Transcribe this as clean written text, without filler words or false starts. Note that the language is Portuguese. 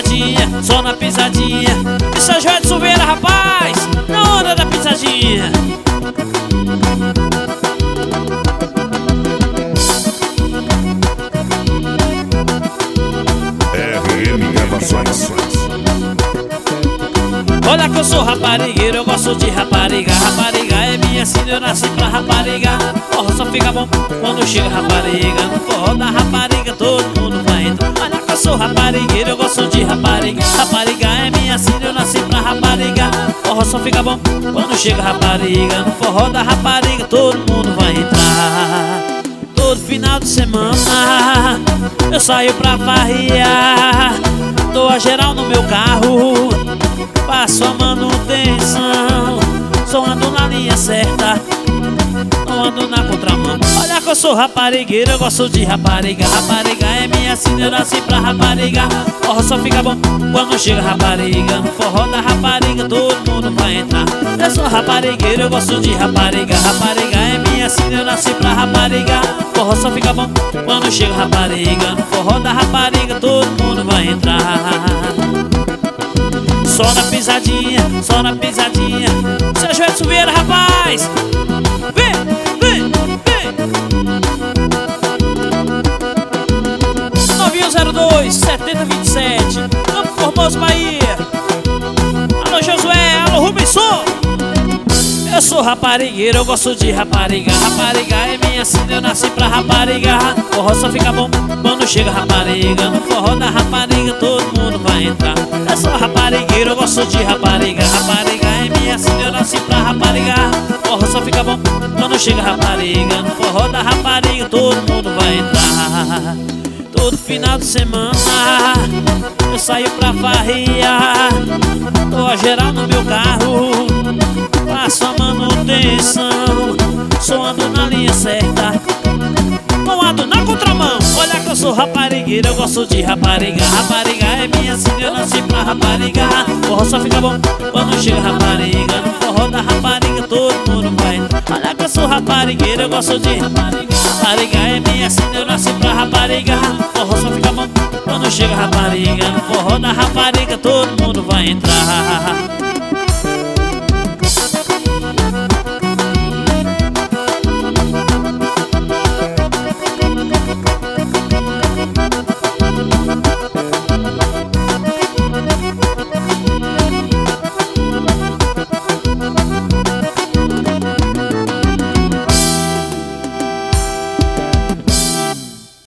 pisadinha, só na pisadinha. E São João de Silveira, rapaz, na onda da pisadinha. RM Gravações. Olha que eu sou raparigueiro, eu gosto de rapariga. Rapariga é minha sina, eu nasci pra rapariga. Forró só fica bom quando chega rapariga. No forró da rapariga todo mundo vai entrar. Olha que eu sou raparigueiro, eu gosto de rapariga. Rapariga é minha sina, eu nasci pra rapariga. Forró só fica bom quando chega rapariga. No forró da rapariga todo mundo vai entrar. Todo final de semana eu saio pra farrear. Dou a geral no meu carro, faço a manutenção. Só ando na linha certa, não ando na contramão. Olha que eu sou raparigueiro, eu gosto de rapariga. Rapariga é minha sina, eu nasci pra rapariga. Forró só fica bom quando chega rapariga. No forró da rapariga todo mundo vai entrar. Eu sou raparigueiro, eu gosto de rapariga. Rapariga é minha sina, eu nasci pra rapariga. Forró só fica bom quando chega rapariga. No forró da rapariga todo mundo vai entrar. Só na pisadinha, só na pisadinha. São João de Silveira, rapaz. Vem, vem, vem. 9102-7027, Campo Formoso, Bahia. Alô Josué, alô Rubinson. Eu sou raparigueiro, eu gosto de rapariga. Rapariga é minha sina, eu nasci pra rapariga. Forró só fica bom quando chega rapariga. No forró da rapariga todo mundo vai entrar. Eu sou raparigueiro, eu gosto de rapariga. Rapariga é minha sina, eu nasci pra rapariga. Forró só fica bom quando chega rapariga. No forró da rapariga todo mundo vai entrar. Todo final de semana eu saio pra farrear. Dou a geral no meu carro, faço a manutenção. Só ando na linha certa, não ando na contramão. Olha que eu sou raparigueiro, eu gosto de rapariga. Rapariga é minha sina, eu nasci pra rapariga. Forró só fica bom quando chega rapariga. No forró da rapariga todo mundo vai entrar. Olha que eu sou raparigueiro, eu gosto de rapariga. Rapariga é minha sina, eu nasci pra rapariga. Forró só fica bom quando chega rapariga. No forró da rapariga todo mundo vai entrar.